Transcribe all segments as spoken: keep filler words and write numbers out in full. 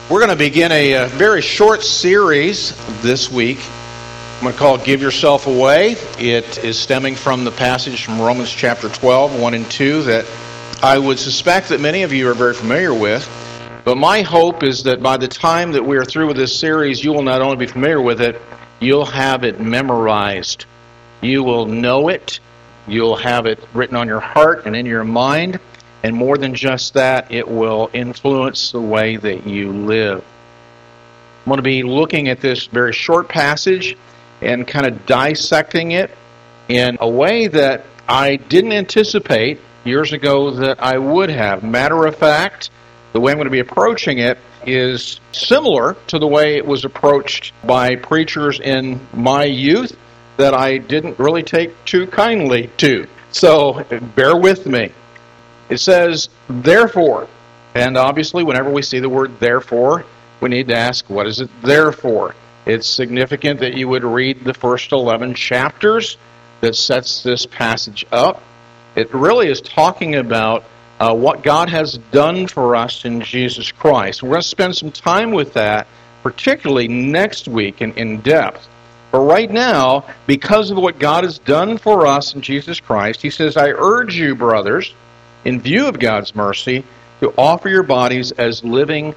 We're going to begin a, a very short series this week. I'm going to call it Give Yourself Away. It is stemming from the passage from Romans chapter twelve, one and two, that I would suspect that many of you are very familiar with. But my hope is that by the time that we are through with this series, you will not only be familiar with it, you'll have it memorized. You will know it. You'll have it written on your heart and in your mind. And more than just that, it will influence the way that you live. I'm going to be looking at this very short passage and kind of dissecting it in a way that I didn't anticipate years ago that I would have. Matter of fact, the way I'm going to be approaching it is similar to the way it was approached by preachers in my youth that I didn't really take too kindly to. So bear with me. It says, therefore, and obviously whenever we see the word therefore, we need to ask, what is it there for? It's significant that you would read the first eleven chapters that sets this passage up. It really is talking about uh, what God has done for us in Jesus Christ. We're going to spend some time with that, particularly next week in, in depth. But right now, because of what God has done for us in Jesus Christ, he says, I urge you, brothers, in view of God's mercy, to offer your bodies as living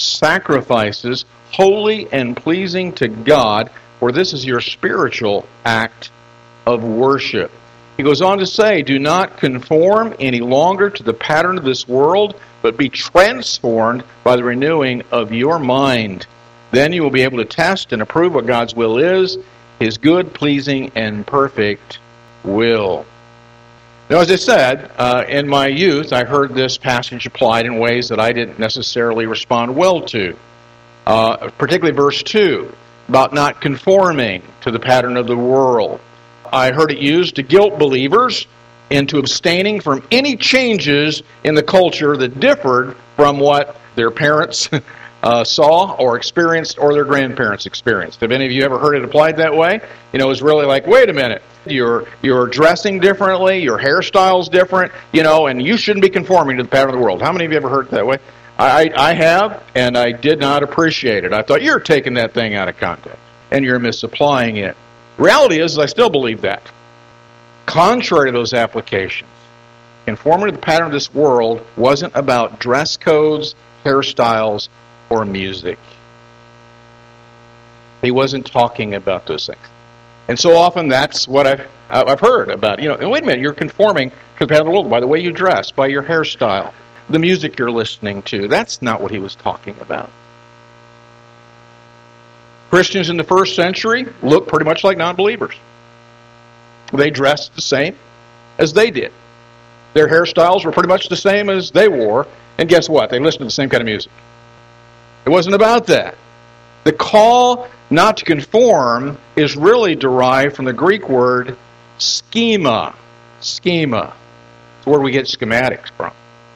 sacrifices, holy and pleasing to God, for this is your spiritual act of worship. He goes on to say, do not conform any longer to the pattern of this world, but be transformed by the renewing of your mind. Then you will be able to test and approve what God's will is, his good, pleasing, and perfect will. Now, as I said, uh, in my youth, I heard this passage applied in ways that I didn't necessarily respond well to. Uh, particularly verse two, about not conforming to the pattern of the world. I heard it used to guilt believers into abstaining from any changes in the culture that differed from what their parents uh, saw or experienced or their grandparents experienced. Have any of you ever heard it applied that way? You know, it's really like, wait a minute. You're you're dressing differently, your hairstyle's different, you know, and you shouldn't be conforming to the pattern of the world. How many of you ever heard it that way? I, I have, and I did not appreciate it. I thought, you're taking that thing out of context, and you're misapplying it. Reality is, I still believe that. Contrary to those applications, conforming to the pattern of this world wasn't about dress codes, hairstyles, or music. He wasn't talking about those things. And so often that's what I've, I've heard about. You know, wait a minute, you're conforming to the pattern of the world by the way you dress, by your hairstyle, the music you're listening to. That's not what he was talking about. Christians in the first century looked pretty much like non-believers. They dressed the same as they did. Their hairstyles were pretty much the same as they wore. And guess what? They listened to the same kind of music. It wasn't about that. The call not to conform is really derived from the Greek word schema. Schema. It's where we get schematics from.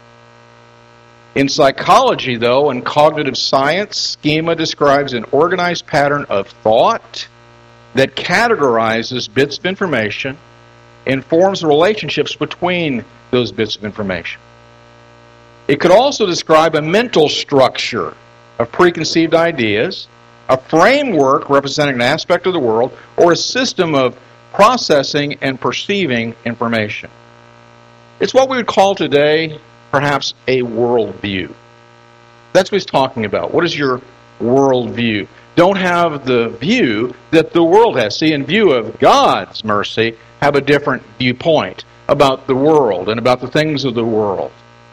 In psychology, though, and cognitive science, schema describes an organized pattern of thought that categorizes bits of information and forms the relationships between those bits of information. It could also describe a mental structure of preconceived ideas, a framework representing an aspect of the world, or a system of processing and perceiving information. It's what we would call today, perhaps, a worldview. That's what he's talking about. What is your worldview? Don't have the view that the world has. See, in view of God's mercy, have a different viewpoint about the world and about the things of the world.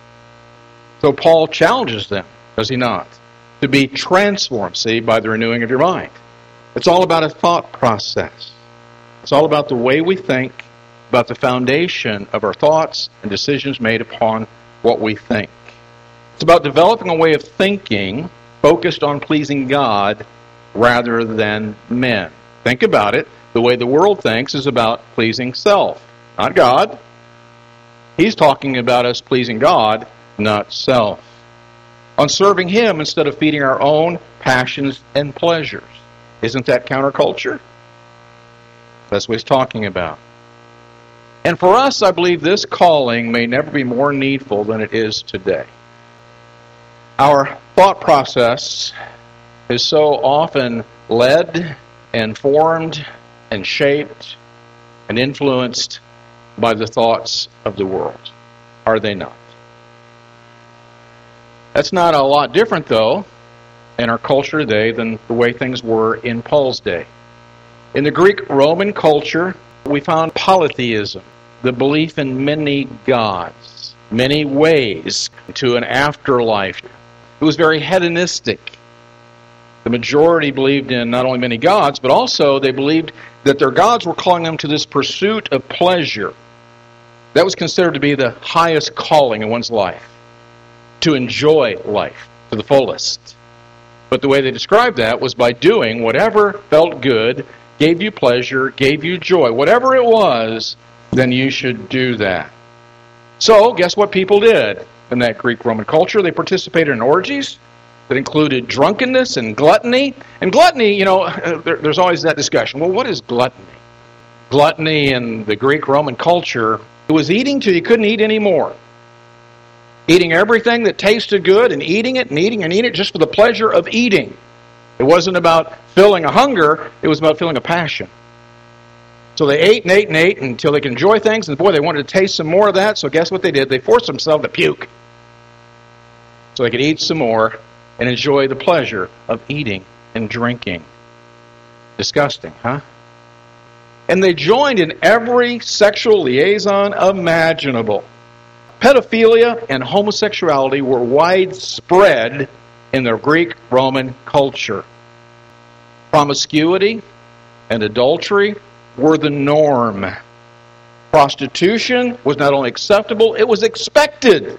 So Paul challenges them, does he not? To be transformed, see, by the renewing of your mind. It's all about a thought process. It's all about the way we think, about the foundation of our thoughts and decisions made upon what we think. It's about developing a way of thinking focused on pleasing God rather than men. Think about it. The way the world thinks is about pleasing self, not God. He's talking about us pleasing God, not self. On serving Him instead of feeding our own passions and pleasures. Isn't that counterculture? That's what he's talking about. And for us, I believe this calling may never be more needful than it is today. Our thought process is so often led and formed and shaped and influenced by the thoughts of the world, are they not? That's not a lot different, though, in our culture today than the way things were in Paul's day. In the Greek-Roman culture, we found polytheism, the belief in many gods, many ways to an afterlife. It was very hedonistic. The majority believed in not only many gods, but also they believed that their gods were calling them to this pursuit of pleasure. That was considered to be the highest calling in one's life, to enjoy life to the fullest. But the way they described that was by doing whatever felt good, gave you pleasure, gave you joy. Whatever it was, then you should do that. So, guess what people did in that Greek-Roman culture? They participated in orgies that included drunkenness and gluttony. And gluttony, you know, there, there's always that discussion. Well, what is gluttony? Gluttony in the Greek-Roman culture, it was eating till you couldn't eat anymore. Eating everything that tasted good and eating it and eating and eating it just for the pleasure of eating. It wasn't about filling a hunger, it was about filling a passion. So they ate and ate and ate until they could enjoy things, and boy, they wanted to taste some more of that, so guess what they did? They forced themselves to puke so they could eat some more and enjoy the pleasure of eating and drinking. Disgusting, huh? And they joined in every sexual liaison imaginable. Pedophilia and homosexuality were widespread in the Greek-Roman culture. Promiscuity and adultery were the norm. Prostitution was not only acceptable, it was expected.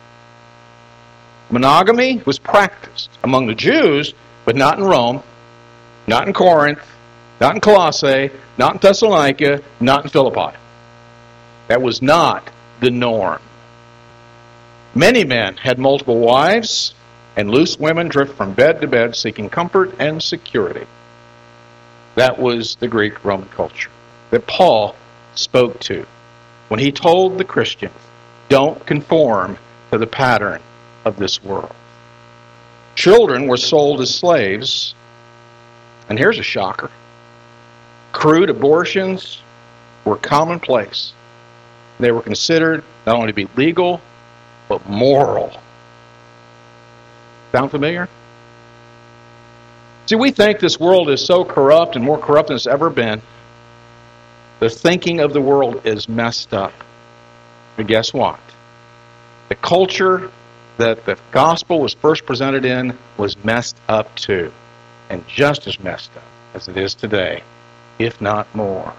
Monogamy was practiced among the Jews, but not in Rome, not in Corinth, not in Colossae, not in Thessalonica, not in Philippi. That was not the norm. Many men had multiple wives, and loose women drift from bed to bed seeking comfort and security. That was the Greek-Roman culture that Paul spoke to when he told the Christians, don't conform to the pattern of this world. Children were sold as slaves, and here's a shocker. Crude abortions were commonplace. They were considered not only to be legal, but moral. Sound familiar? See, we think this world is so corrupt and more corrupt than it's ever been. The thinking of the world is messed up. But guess what? The culture that the gospel was first presented in was messed up too. And just as messed up as it is today, if not more.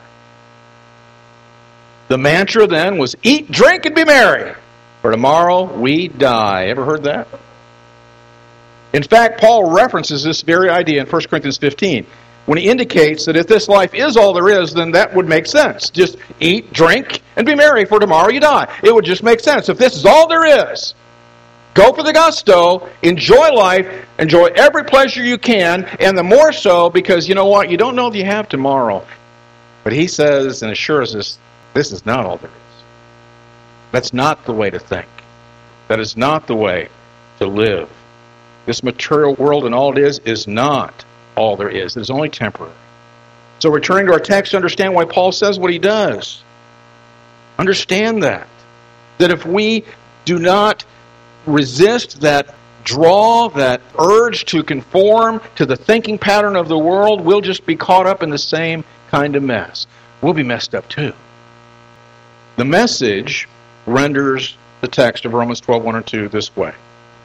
The mantra then was, eat, drink, and be merry, for tomorrow we die. Ever heard that? In fact, Paul references this very idea in First Corinthians fifteen when he indicates that if this life is all there is, then that would make sense. Just eat, drink, and be merry, for tomorrow you die. It would just make sense. If this is all there is, go for the gusto, enjoy life, enjoy every pleasure you can, and the more so because, you know what, you don't know if you have tomorrow. But he says and assures us, this is not all there is. That's not the way to think. That is not the way to live. This material world and all it is is not all there is. It is only temporary. So returning to our text, understand why Paul says what he does. Understand that. That if we do not resist that draw, that urge to conform to the thinking pattern of the world, we'll just be caught up in the same kind of mess. We'll be messed up too. The Message renders the text of Romans twelve, one and two this way.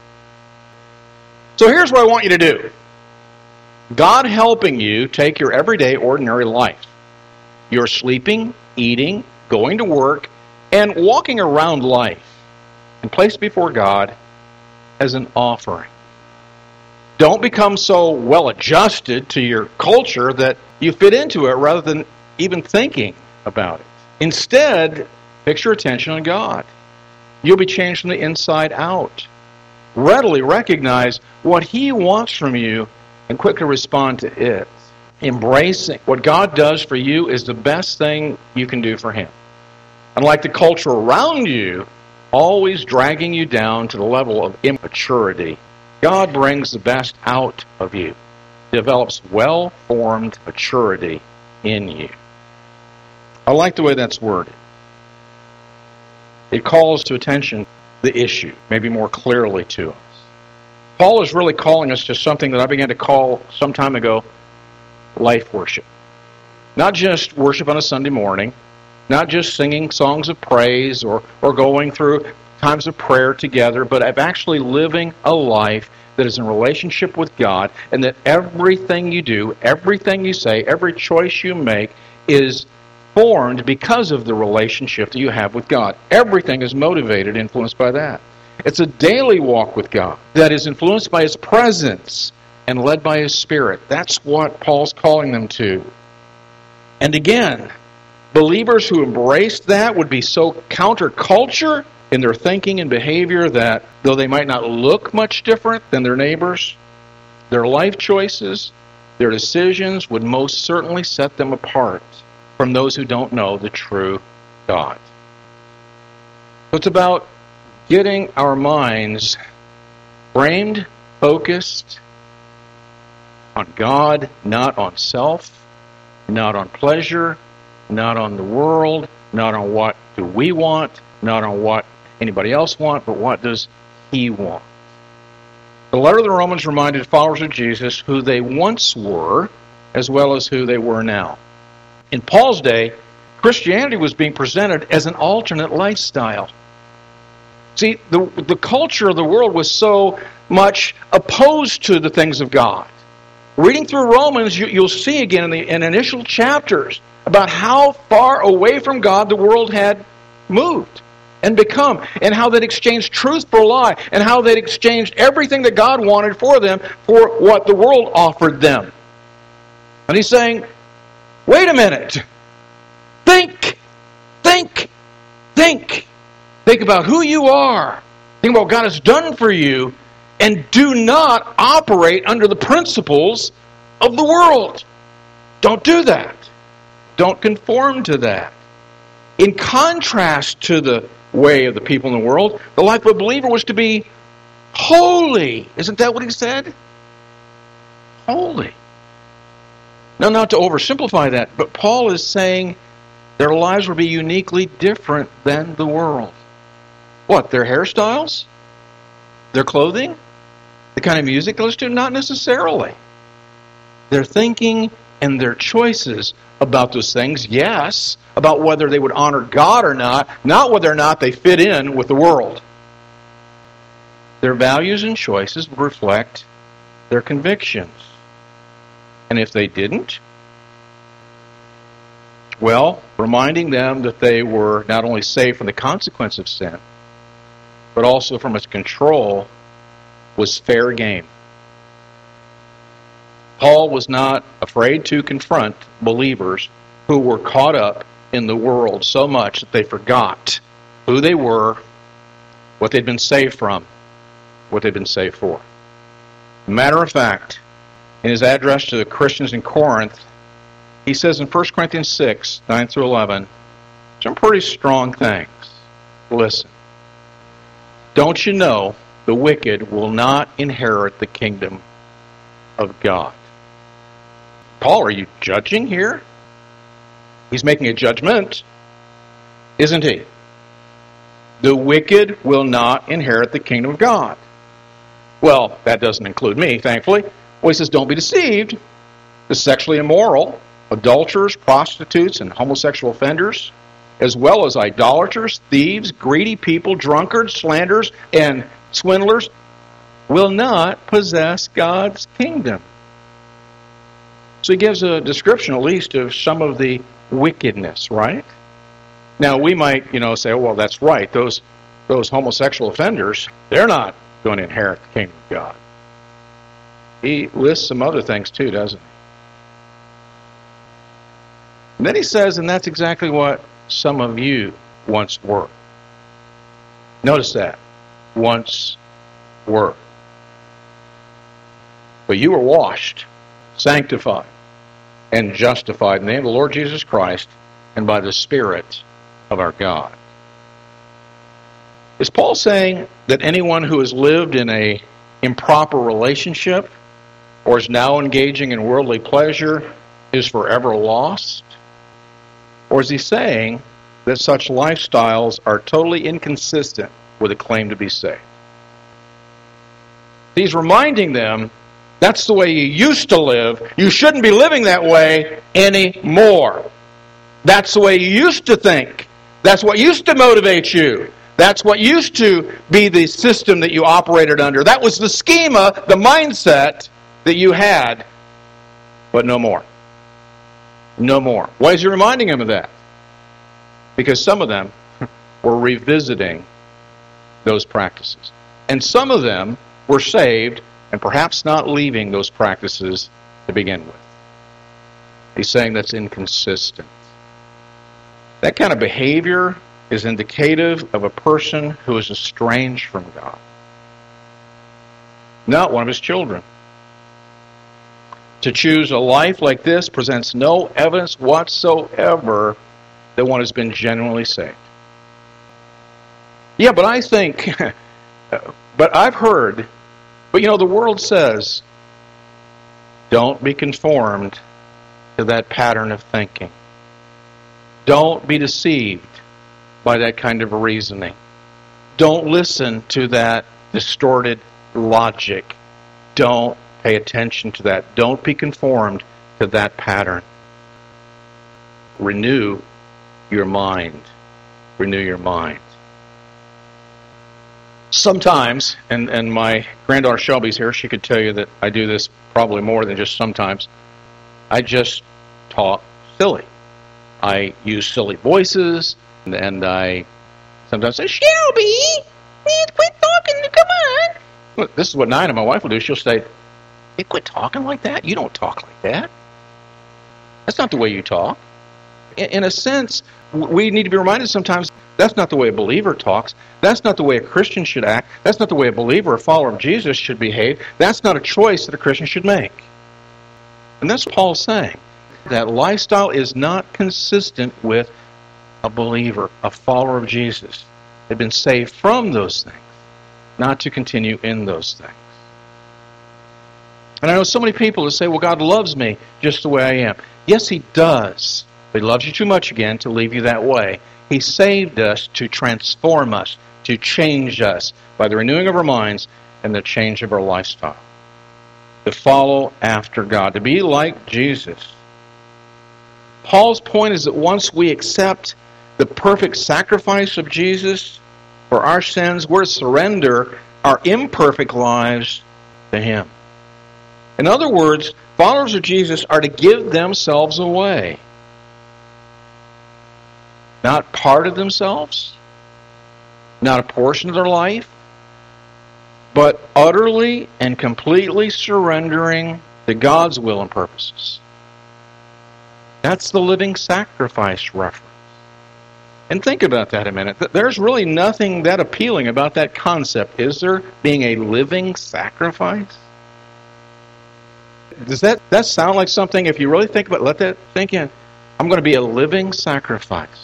So here's what I want you to do. God helping you take your everyday, ordinary life. You're sleeping, eating, going to work, and walking around life, and place it before God as an offering. Don't become so well adjusted to your culture that you fit into it rather than even thinking about it. Instead, fix your attention on God. You'll be changed from the inside out. Readily recognize what He wants from you and quickly respond to it. Embracing what God does for you is the best thing you can do for Him. Unlike the culture around you, always dragging you down to the level of immaturity God brings the best out of you, develops well-formed maturity in you. I like the way that's worded. It calls to attention the issue, maybe more clearly to us. Paul is really calling us to something that I began to call some time ago life worship. Not just worship on a Sunday morning, not just singing songs of praise or, or going through times of prayer together, but of actually living a life that is in relationship with God, and that everything you do, everything you say, every choice you make is formed because of the relationship that you have with God. Everything is motivated, influenced by that. It's a daily walk with God that is influenced by His presence and led by His Spirit. That's what Paul's calling them to. And again, believers who embraced that would be so counterculture in their thinking and behavior that though they might not look much different than their neighbors, their life choices, their decisions would most certainly set them apart from those who don't know the true God. So it's about getting our minds framed, focused on God, not on self, not on pleasure, not on the world, not on what do we want, not on what anybody else want, but what does He want. The letter of the Romans reminded followers of Jesus who they once were, as well as who they were now. In Paul's day, Christianity was being presented as an alternate lifestyle. See, the, the culture of the world was so much opposed to the things of God. Reading through Romans, you, you'll see again in the in initial chapters about how far away from God the world had moved and become, and how they'd exchanged truth for lie, and how they'd exchanged everything that God wanted for them for what the world offered them. And he's saying, wait a minute. Think, think, think. Think about who you are. Think about what God has done for you, and do not operate under the principles of the world. Don't do that. Don't conform to that. In contrast to the way of the people in the world, the life of a believer was to be holy. Isn't that what he said? Holy. Now, not to oversimplify that, but Paul is saying their lives will be uniquely different than the world. What, their hairstyles? Their clothing? The kind of music they listen to? Not necessarily. Their thinking and their choices about those things, yes, about whether they would honor God or not, not whether or not they fit in with the world. Their values and choices would reflect their convictions. And if they didn't, well, reminding them that they were not only saved from the consequence of sin, but also from its control, was fair game. Paul was not afraid to confront believers who were caught up in the world so much that they forgot who they were, what they'd been saved from, what they'd been saved for. Matter of fact, in his address to the Christians in Corinth, he says in First Corinthians six, nine through eleven, some pretty strong things. Listen. Don't you know the wicked will not inherit the kingdom of God? Paul, are you judging here? He's making a judgment, isn't he? The wicked will not inherit the kingdom of God. Well, that doesn't include me, thankfully. Well, he says, don't be deceived. The sexually immoral, adulterers, prostitutes, and homosexual offenders, as well as idolaters, thieves, greedy people, drunkards, slanderers, and swindlers, will not possess God's kingdom. So he gives a description, at least, of some of the wickedness, right? Now, we might, you know, say, oh, well, that's right. Those, those homosexual offenders, they're not going to inherit the kingdom of God. He lists some other things, too, doesn't he? And then he says, and that's exactly what some of you once were. Notice that. Once were. But you were washed, sanctified, and justified in the name of the Lord Jesus Christ and by the Spirit of our God. Is Paul saying that anyone who has lived in a improper relationship or is now engaging in worldly pleasure is forever lost? Or is he saying that such lifestyles are totally inconsistent with a claim to be saved? He's reminding them, that's the way you used to live. You shouldn't be living that way anymore. That's the way you used to think. That's what used to motivate you. That's what used to be the system that you operated under. That was the schema, the mindset that you had. But no more. No more. Why is he reminding them of that? Because some of them were revisiting those practices. And some of them were saved and perhaps not leaving those practices to begin with. He's saying that's inconsistent. That kind of behavior is indicative of a person who is estranged from God, not one of his children. To choose a life like this presents no evidence whatsoever that one has been genuinely saved. Yeah, but I think, but I've heard, but you know, the world says, don't be conformed to that pattern of thinking. Don't be deceived by that kind of reasoning. Don't listen to that distorted logic. Don't pay attention to that. Don't be conformed to that pattern. Renew your mind. Renew your mind. Sometimes, and, and my granddaughter Shelby's here, she could tell you that I do this probably more than just sometimes. I just talk silly. I use silly voices, and, and I sometimes say, Shelby, quit talking, come on. Look, this is what Nina, my wife, will do. She'll say, hey, quit talking like that. You don't talk like that. That's not the way you talk. In, in a sense, we need to be reminded sometimes that's not the way a believer talks. That's not the way a Christian should act. That's not the way a believer, a follower of Jesus, should behave. That's not a choice that a Christian should make. And that's what Paul's saying. That lifestyle is not consistent with a believer, a follower of Jesus. They've been saved from those things, not to continue in those things. And I know so many people who say, well, God loves me just the way I am. Yes, He does. But He loves you too much again to leave you that way. He saved us to transform us, to change us by the renewing of our minds and the change of our lifestyle. To follow after God, to be like Jesus. Paul's point is that once we accept the perfect sacrifice of Jesus for our sins, we're to surrender our imperfect lives to Him. In other words, followers of Jesus are to give themselves away. Not part of themselves, not a portion of their life, but utterly and completely surrendering to God's will and purposes. That's the living sacrifice reference. And think about that a minute. There's really nothing that appealing about that concept, is there? Being a living sacrifice? Does that, that sound like something, if you really think about it, let that sink in. I'm going to be a living sacrifice.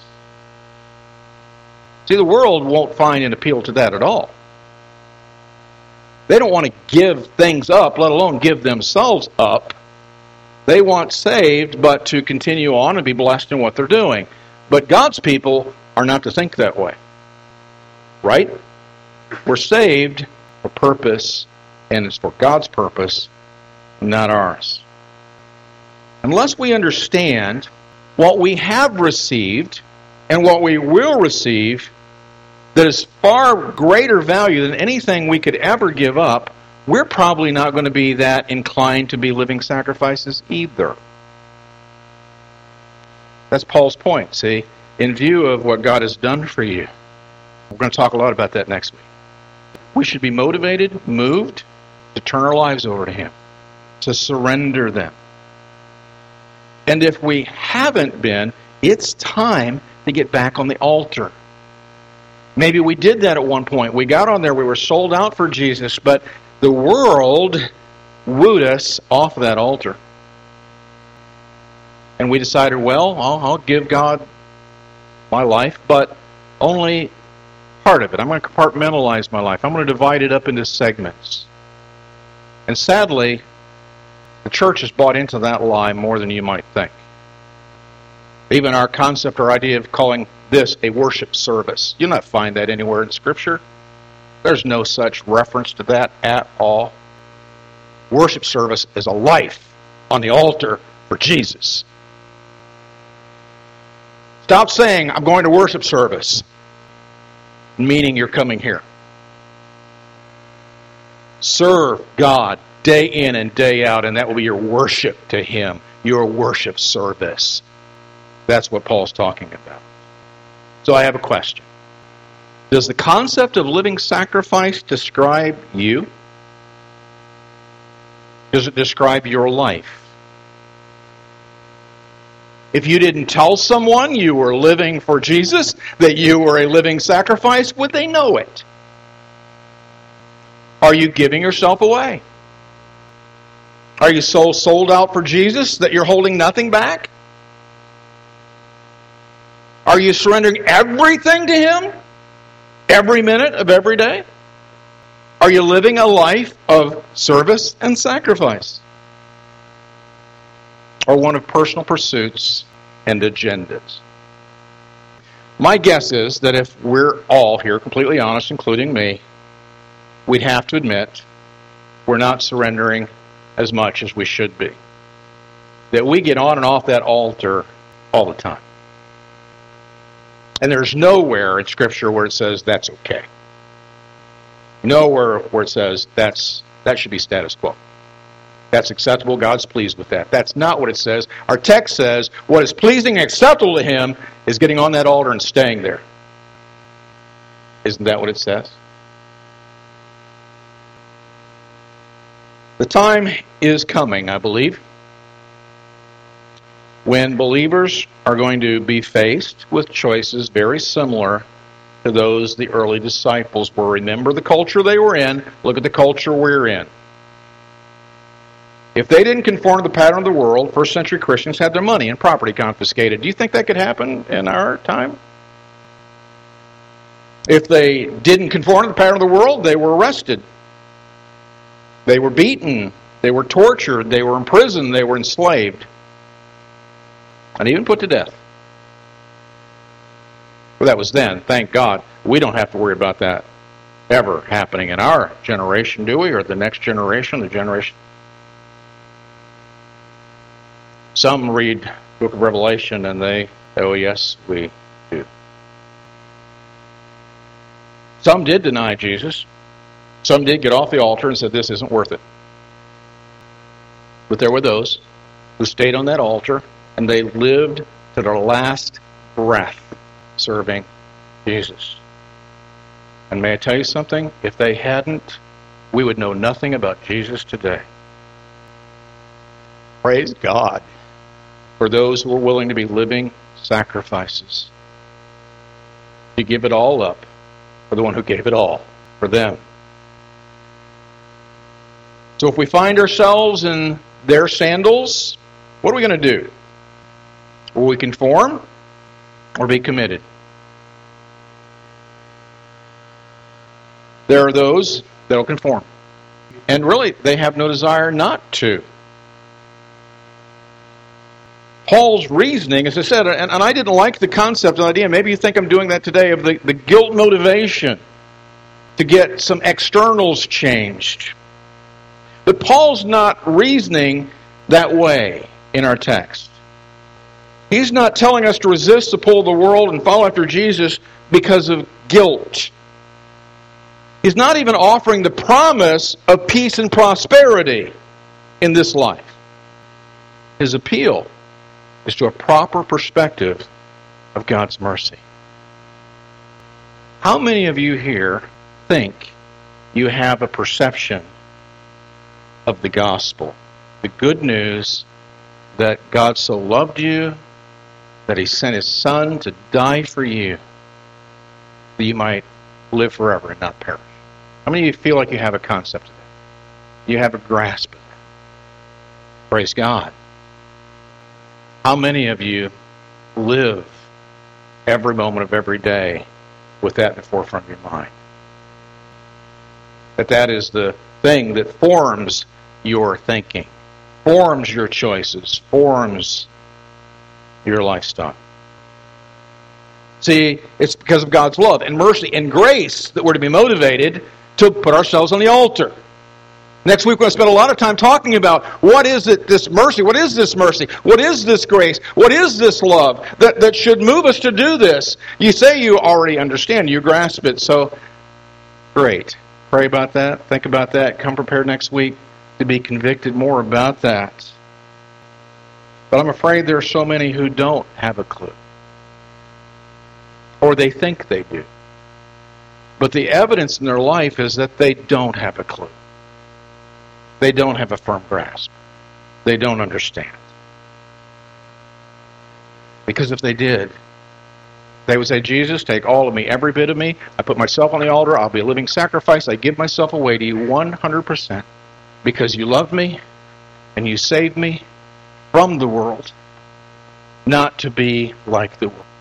See, the world won't find an appeal to that at all. They don't want to give things up, let alone give themselves up. They want saved, but to continue on and be blessed in what they're doing. But God's people are not to think that way. Right? We're saved for purpose, and it's for God's purpose, not ours. Unless we understand what we have received and what we will receive, that is far greater value than anything we could ever give up, we're probably not going to be that inclined to be living sacrifices either. That's Paul's point, see? In view of what God has done for you. We're going to talk a lot about that next week. We should be motivated, moved, to turn our lives over to Him, to surrender them. And if we haven't been, it's time to get back on the altar. Maybe we did that at one point. We got on there, we were sold out for Jesus, but the world wooed us off of that altar. And we decided, well, I'll, I'll give God my life, but only part of it. I'm going to compartmentalize my life. I'm going to divide it up into segments. And sadly, the church has bought into that lie more than you might think. Even our concept or idea of calling this a worship service, you'll not find that anywhere in Scripture. There's no such reference to that at all. Worship service is a life on the altar for Jesus. Stop saying, I'm going to worship service, meaning you're coming here. Serve God day in and day out, and that will be your worship to Him, your worship service. That's what Paul's talking about. So I have a question. Does the concept of living sacrifice describe you? Does it describe your life? If you didn't tell someone you were living for Jesus, that you were a living sacrifice, would they know it? Are you giving yourself away? Are you so sold out for Jesus that you're holding nothing back? Are you surrendering everything to Him? Every minute of every day? Are you living a life of service and sacrifice? Or one of personal pursuits and agendas? My guess is that if we're all here completely honest, including me, we'd have to admit we're not surrendering as much as we should be. That we get on and off that altar all the time. And there's nowhere in Scripture where it says that's okay. Nowhere where it says that's that should be status quo. That's acceptable. God's pleased with that. That's not what it says. Our text says what is pleasing and acceptable to Him is getting on that altar and staying there. Isn't that what it says? The time is coming, I believe, when believers are going to be faced with choices very similar to those the early disciples were. Remember the culture they were in. Look at the culture we're in. If they didn't conform to the pattern of the world, first century Christians had their money and property confiscated. Do you think that could happen in our time? If they didn't conform to the pattern of the world, they were arrested. They were beaten. They were tortured. They were imprisoned. They were enslaved. And even put to death. Well, that was then. Thank God. We don't have to worry about that ever happening in our generation, do we? Or the next generation, the generation. Some read the book of Revelation and they, oh yes, we do. Some did deny Jesus. Some did get off the altar and said, this isn't worth it. But there were those who stayed on that altar and they lived to their last breath serving Jesus. And may I tell you something? If they hadn't, we would know nothing about Jesus today. Praise God for those who are willing to be living sacrifices. To give it all up for the one who gave it all for them. So if we find ourselves in their sandals, what are we going to do? Will we conform or be committed? There are those that will conform. And really, they have no desire not to. Paul's reasoning, as I said, and, and I didn't like the concept and idea, maybe you think I'm doing that today, of the, the guilt motivation to get some externals changed. But Paul's not reasoning that way in our text. He's not telling us to resist the pull of the world and follow after Jesus because of guilt. He's not even offering the promise of peace and prosperity in this life. His appeal is to a proper perspective of God's mercy. How many of you here think you have a perception of the gospel, the good news that God so loved you, that He sent His Son to die for you, that you might live forever and not perish? How many of you feel like you have a concept of that? You have a grasp of that? Praise God. How many of you live every moment of every day with that in the forefront of your mind? That that is the thing that forms your thinking, forms your choices, forms your lifestyle. See, it's because of God's love and mercy and grace that we're to be motivated to put ourselves on the altar. Next week, we're going to spend a lot of time talking about what is it, this mercy, what is this mercy, what is this grace, what is this love that, that should move us to do this. You say you already understand, you grasp it, so great. Pray about that, think about that, come prepared next week to be convicted more about that. But I'm afraid there are so many who don't have a clue. Or they think they do. But the evidence in their life is that they don't have a clue. They don't have a firm grasp. They don't understand. Because if they did, they would say, Jesus, take all of me, every bit of me. I put myself on the altar. I'll be a living sacrifice. I give myself away to you one hundred percent because you love me and you saved me from the world, not to be like the world.